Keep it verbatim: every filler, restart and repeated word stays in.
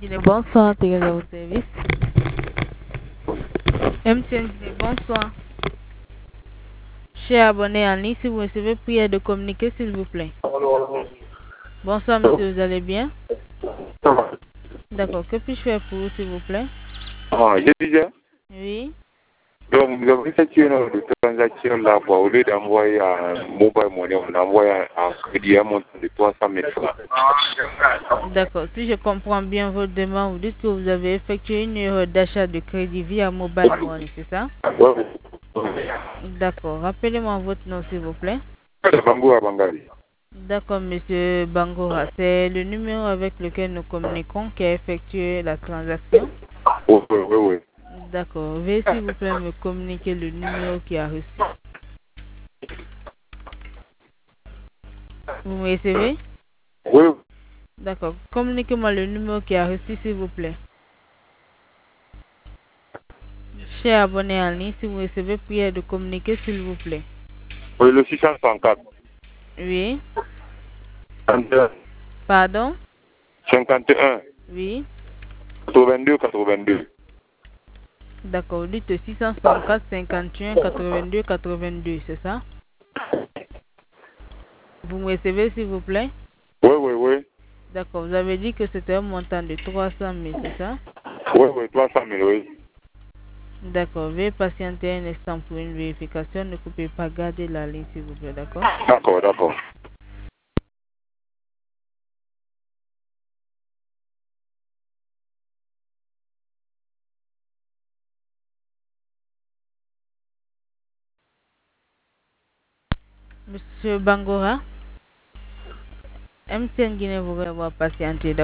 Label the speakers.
Speaker 1: Guinée, bonsoir, t'es à votre service. M T N Guinée, bonsoir. Chers abonnés en ligne, si vous recevez prière de communiquer, s'il vous plaît. Bonsoir, monsieur, vous allez bien? D'accord, que puis-je faire pour vous, s'il vous plaît?
Speaker 2: Ah, je disais.
Speaker 1: Oui.
Speaker 2: Donc, nous avons effectué une transaction là, quoi. Au lieu d'envoyer un mobile money, on envoie un crédit à montant de trois cent mille francs.
Speaker 1: D'accord, si je comprends bien votre demande, vous dites que vous avez effectué une erreur d'achat de crédit via mobile money, c'est ça?
Speaker 2: Oui.
Speaker 1: D'accord, rappelez-moi votre nom, s'il vous plaît.
Speaker 2: Bangoura Bangali.
Speaker 1: D'accord, monsieur Bangora, c'est le numéro avec lequel nous communiquons qui a effectué la transaction.
Speaker 2: Oui, oui, oui.
Speaker 1: D'accord, veuillez s'il vous plaît me communiquer le numéro qui a reçu. Vous me recevez?
Speaker 2: Oui.
Speaker 1: D'accord, communiquez-moi le numéro qui a reçu, s'il vous plaît. Chers abonnés en ligne, si vous recevez, prière de communiquer, s'il vous plaît.
Speaker 2: Oui, le six cent cinquante.
Speaker 1: Oui.
Speaker 2: cinquante et un.
Speaker 1: Pardon?
Speaker 2: cinquante et un.
Speaker 1: Oui.
Speaker 2: quatre-vingt-deux, quatre-vingt-deux.
Speaker 1: D'accord, vous dites six cent soixante-quatre, cinquante et un, quatre-vingt-deux, quatre-vingt-deux, c'est ça? Vous me recevez, s'il vous plaît?
Speaker 2: Oui, oui, oui.
Speaker 1: D'accord, vous avez dit que c'était un montant de trois cent mille, c'est ça?
Speaker 2: Oui, oui, trois cent mille, oui.
Speaker 1: D'accord, veuillez patienter un instant pour une vérification. Ne coupez pas, gardez la ligne, s'il vous plaît, d'accord?
Speaker 2: D'accord, d'accord.
Speaker 1: Monsieur Bangora, M T N Guinée vous avoir patienté.